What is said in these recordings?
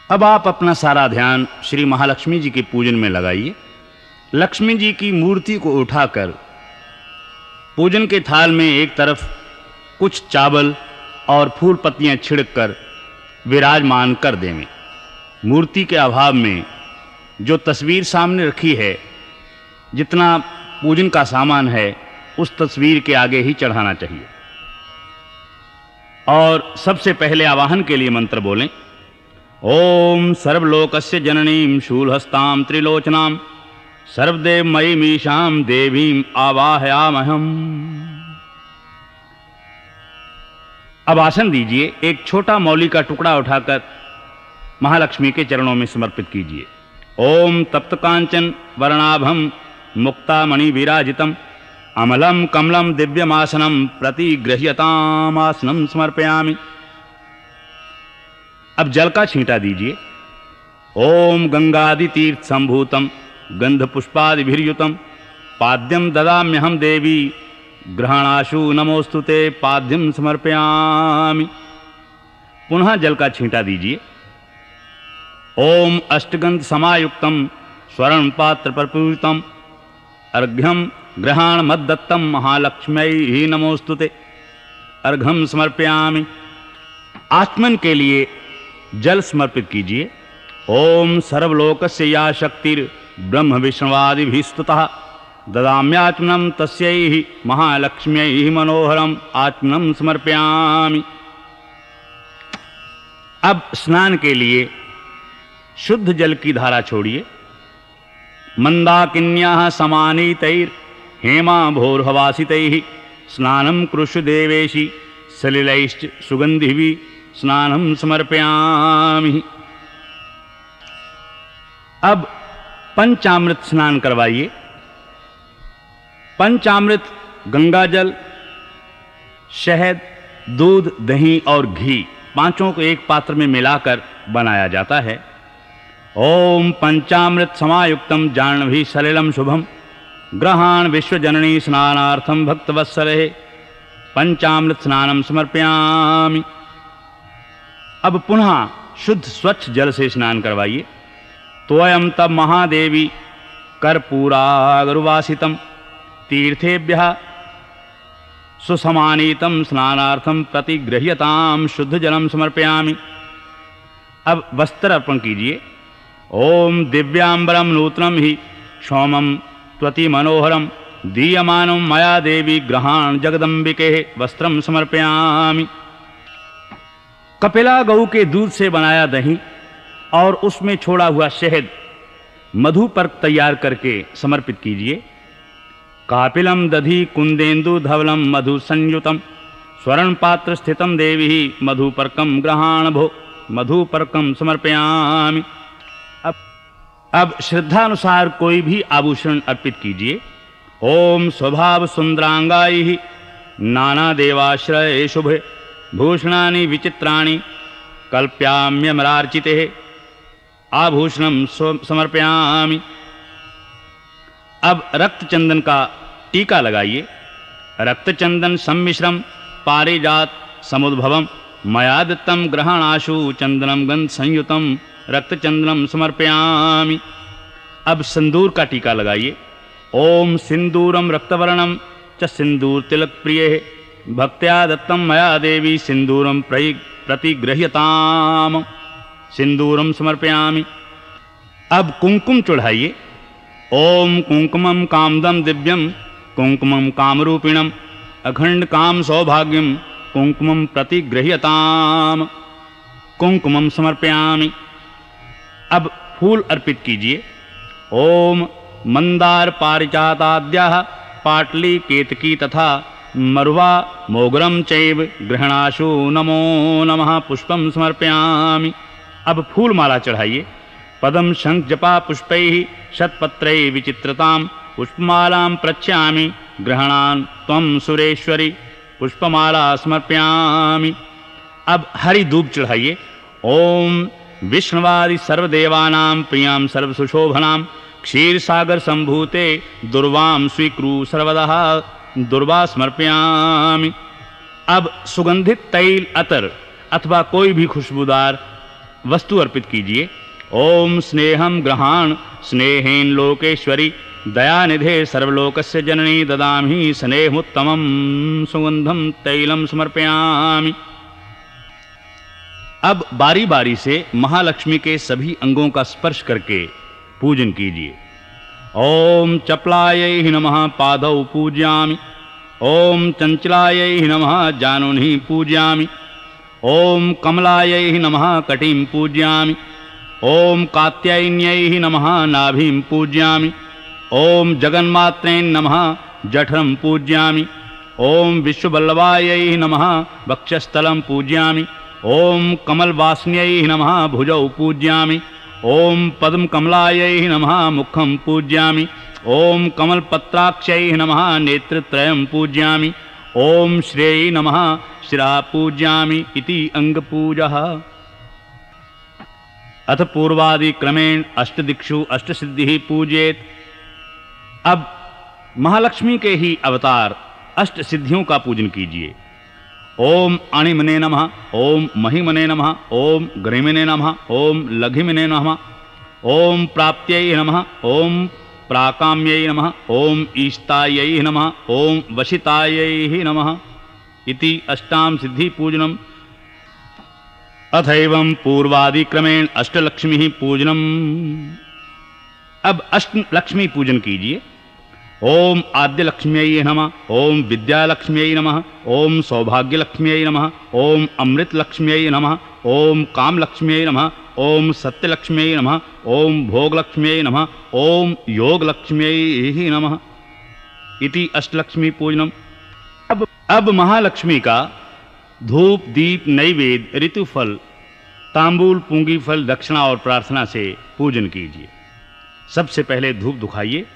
अब आप अपना सारा ध्यान श्री महालक्ष्मी जी के पूजन में लगाइए। लक्ष्मी जी की मूर्ति को उठाकर पूजन के थाल में एक तरफ कुछ चावल और फूल पत्तियां छिड़ककर विराजमान कर देंगे। मूर्ति के अभाव में जो तस्वीर सामने रखी है, जितना पूजन का सामान है उस तस्वीर के आगे ही चढ़ाना चाहिए। और सबसे पहले आवाहन के लिए मंत्र बोलें। ओम सर्वलोकस्य जननीं शूलहस्तां त्रिलोचनां सर्वदेवमयीमीशां देवीं आवाहयामहम्। अब आसन दीजिए। एक छोटा मौली का टुकड़ा उठाकर महालक्ष्मी के चरणों में समर्पित कीजिए। ओम तप्त कांचन वर्णाभं मुक्तामणि विराजितम् अमलं कमलं दिव्यमासनं प्रतिगृह्यताम् आसनं समर्पयामि। अब जल का छींटा दीजिए। ओम गंगादि तीर्थ संभूतम गंध पुष्पादिभिर्युतम पाद्यम ददाम्यहं देवी ग्रहणाशु नमोस्तुते पाद्यम समर्पयामि। पुनः जल का छींटा दीजिए। ओम अष्टगंध समायुक्तम स्वर्ण पात्र पर पूजितम अर्घ्यम ग्रहण मद्दत्तम महालक्ष्म्यै नमोस्तुते अर्घ्यम समर्पयामि। आचमन के लिए जल समर्पित कीजिए। ओम सर्वलोकस्य या शक्तिर ब्रह्म विष्णुवादिभिः स्तुतः ददाम्याचमनं तस्यै महालक्ष्म्यै मनोहरम आचमनं समर्पयामि। अब स्नान के लिए शुद्ध जल की धारा छोड़िए। मंदाकिन्याः समानीतैर् हेमाभोर्हवासितैः स्नानं कुरुष्व देवेशि सलिलैश्च सुगन्धिभिः स्नानं समर्पयामि। अब पंचामृत स्नान करवाइए। पंचामृत गंगाजल, शहद, दूध, दही और घी पांचों को एक पात्र में मिलाकर बनाया जाता है। ओम पंचामृत समायुक्तम जाह्नवी सलिलम शुभम ग्रहाण विश्वजननी स्नानार्थम भक्तवत्सले पंचामृत स्नानम समर्पयामि। अब पुनः शुद्ध स्वच्छ जल से स्नान करवाइए। तोयम तब महादेवी कर्पूरागरुवासितम तीर्थेभ्यः सुसमानीतम स्नानार्थम प्रतिगृह्यताम शुद्ध जलम समर्पयामि। अब वस्त्र अर्पण कीजिए। ओम दिव्यांबरम नूतनम ही क्षौमम त्वति मनोहरम दीयमानं मया देवी ग्रहाण जगदम्बिके वस्त्रम समर्पयामि। कपिला गऊ के दूध से बनाया दही और उसमें छोड़ा हुआ शहद मधुपर्क तैयार करके समर्पित कीजिए। कापिलम दधि कुंदेन्दु धवलम मधु संयुतम स्वर्ण पात्र स्थितम देवी मधुपर्कम ग्रहाण भो मधुपर्कम समर्पयामि। अब श्रद्धानुसार कोई भी आभूषण अर्पित कीजिए। ओम स्वभाव सुंदरांगाई नाना देवाश्रय शुभे भूषणानि विचित्राणि कल्प्याम्यमरार्चिते आभूषणम समर्पयामि। अब रक्त चंदन का टीका लगाइए। रक्त चंदन सम्मिश्रम पारिजात समुद्भवम मया दत्तम ग्रहणाशु चंदनम गंध संयुतम रक्त चंदनम समर्पयामि। अब सिंदूर का टीका लगाइए। ओम सिंदूरम रक्तवर्णम च सिंदूर तिलक प्रिय भक्त्या दत्तम मया देवी सिंदूरम प्रतिगृह्यताम सिंदूरम समर्पयामि। अब कुंकुम चढ़ाइए। ओम कुंकुमम कामदम दिव्यम कुंकुमम कामरूपिणम अखंड काम सौभाग्यम कुंकुमम प्रतिगृह्यताम कुंकुमम समर्पयामि। अब फूल अर्पित कीजिए। ओम मंदार पारिजाताद्याः पाटली केतकी तथा मरुवा मोगरम चैव ग्रहणाशु नमो नमः पुष्पम समर्पयामि। अब फूल माला चढ़ाइए। पदम शंख जपा पुष्पैः शतपत्रैः विचित्रतां पुष्पमालां प्रच्छामि ग्रहणान् त्वं सुरेश्वरी पुष्पमाला समर्पयामि। अब हरि धूप चढ़ाइए। ओम विष्णुवादि सर्वदेवानां प्रियां सर्वसुशोभनां क्षीर सागर संभूते दुर्वां स्वीकुरु सर्वदा दुर्वा समर्पयामि। अब सुगंधित तैल अतर अथवा कोई भी खुशबूदार वस्तु अर्पित कीजिए। ओम स्नेहम ग्रहाण स्नेहेन लोकेश्वरी दयानिधे सर्वलोकस्य जननी ददामि स्नेहोत्तमं सुगंधम तैलम समर्पयामि। अब बारी बारी से महालक्ष्मी के सभी अंगों का स्पर्श करके पूजन कीजिए। ओम चपलायै नमः पादौ पूजयामि। ओम चंचलायै नमः जानुनि पूजयामि। ओम कमलायै नमः कटिं पूजयामि। ओम कात्यायन्यै नमः नाभिं पूजयामि। ओम जगन्मात्रे नमः जठरं पूजयामि। ओम विश्ववल्लभायै नमः वक्षस्थलं पूजयामि। ओम कमलवासिन्यै नमः भुजौ पूजयामि। ओम पद्मकमलायै नमः मुखं पूजयामि। ओम कमलपत्राक्षै नमः नेत्रत्रयं पूजयामि। ओम श्रेयै नमः शिरः पूजयामि इति अंगपूजः। अथ पूर्वादि क्रमेण अष्टदिक्षु अष्टसिद्धिः पूजेत। अब महालक्ष्मी के ही अवतार अष्ट सिद्धियों का पूजन कीजिए। ओम अणिमने नमः। ओम महिमने नमः। ओम गरिमने नमः। ओम लघिमने नमः। ओम प्राप्त्यै नमः। ओम प्राकाम्यै नमः। ओम ईष्टायै नमः। ओम वशितायै नमः इति अष्टाम सिद्धि पूजनम्। अथैवं पूर्वादि क्रमेण अष्टलक्ष्मी पूजनम्। अब अष्ट लक्ष्मी पूजन कीजिए। ओम आद्यलक्ष्म्यै नमः। ओम विद्यालक्ष्म्यै नमः। ओम सौभाग्यलक्ष्म्यै नमः। ओम अमृतलक्ष्म्यै नमः। ओम कामलक्ष्म्यै नमः। ओम सत्यलक्ष्म्यै नमः। ओम भोगलक्ष्म्यै नमः। ओम योगलक्ष्म्यै नमः इति अष्टलक्ष्मी पूजनम्। अब महालक्ष्मी का धूप दीप नैवेद्य ऋतुफल तांबूल पूंगी फल दक्षिणा और प्रार्थना से पूजन कीजिए। सबसे पहले धूप दुखाइए।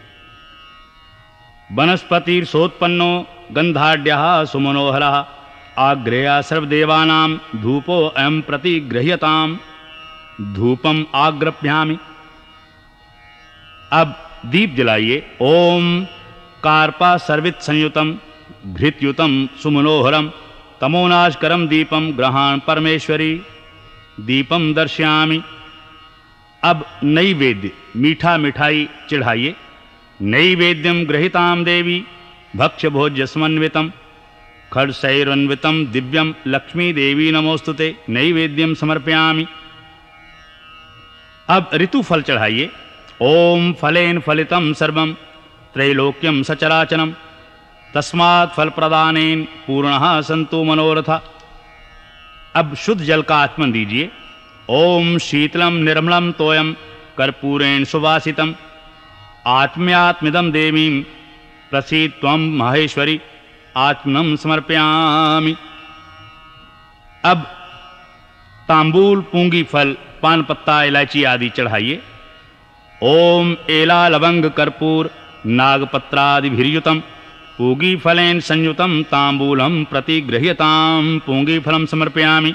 वनस्पतिर्सोत्पन्नो गंधाढ्यः सुमनोहरः आग्रेया सर्वदेवानां धूपो अयं प्रतिगृह्यताम् धूपम आग्रप्यामि। अब दीप जलाइए। ओम कार्पा सर्वित संयुतम घृतयुतम सुमनोहरम तमोनाशकरम दीपम ग्रहाण परमेश्वरी दीपम दर्शयामि। अब नैवेद्य मीठा मिठाई चढ़ाइए। नैवेद्यम गृहीताम देवी भक्ष्य भोज्य समन्वितम खड्शैरन्वितम दिव्यम लक्ष्मी देवी नमोस्तुते नैवेद्यम समर्पयामि। अब ऋतु फल चढ़ाइए। ओम फलेन फलितम सर्वम त्रैलोक्यम सचराचरम तस्मात् फल प्रदानेन पूर्णः सन्तु मनोरथ। अब शुद्ध जल का आचमन दीजिए। ओम शीतलम निर्मलम तोयम कर्पूरेण सुवासितम आत्म्यात्मिदं देवीं प्रसीद त्वं माहेश्वरी आत्मनं समर्पयामि। अब तांबूल पूंगी फल पान पत्ता इलायची आदि चढ़ाइए। ओम एला लवंग कर्पूर नागपत्रादिभिर्युतम पूगी फलेन संयुतम तांबूलम प्रतिगृह्यताम पूंगी फलम समर्पयामि।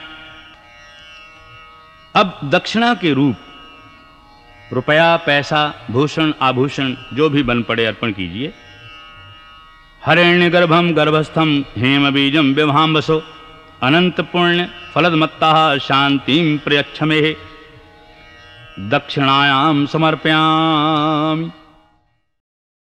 अब दक्षिणा के रूप रुपया पैसा भूषण आभूषण जो भी बन पड़े अर्पण कीजिए। हरेण्यगर्भम गर्भस्थम हेमबीजम विभाम्बसो अनंत पुण्य फलदमत्तः शांतिं प्रयच्छमेः दक्षिणायां समर्पयामि।